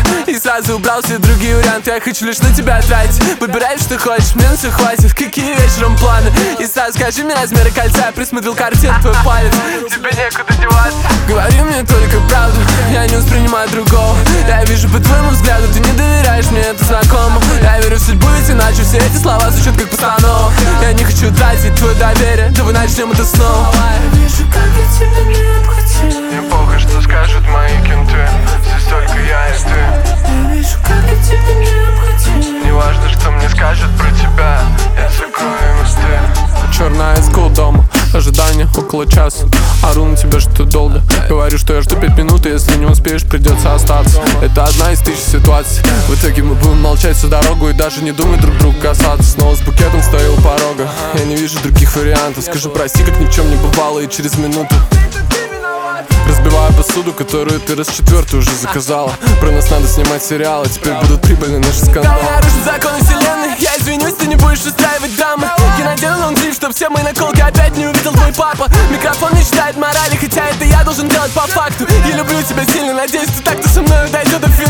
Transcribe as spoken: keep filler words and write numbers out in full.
И сразу убрал все другие варианты. Я хочу лишь на тебя тратить. Выбирай, что хочешь, мне на все хватит. Какие вечером планы? И сразу скажи мне размеры кольца. Я присмотрел картин, твой палец. Тебе некуда деваться. Говори мне только правду, я не воспринимаю другого. Я вижу по твоему взгляду, ты не доверяешь мне, это знакомо. Я верю в судьбу, ведь иначе все эти слова звучат как постанова. Я не хочу тратить твое доверие, давай начнем это снова. Я вижу, как я тебе необходим. Мне похуй, что скажут мои кенты. Здесь только я и ты. Я вижу, как я тебе необходим. Не важно, что мне скажут про тебя, я закрою мосты. Черная скул дома, ожидание около часа. Ору на тебя, что долго. Говорю, что я жду пять минут, и если не успеешь, придется остаться. Это одна из тысяч ситуаций. В итоге мы будем молчать всю дорогу и даже не думать друг друга касаться. Снова с букетом стою у порога. Я не вижу других вариантов. Скажу прости, как ни в чем не бывало, и через минуту разбиваю посуду, которую ты раз четвертый уже заказала. Про нас надо снимать сериалы, теперь будут прибыльны наши скандалы. Я нарушу законы вселенной, я извинюсь, ты не будешь устраивать драмы. Я надену лонгриф, чтоб все мои наколки опять не увидел твой папа. Микрофон не читает морали, хотя это я должен делать по факту. Я люблю тебя сильно, надеюсь, ты так-то со мной дойдет до финала.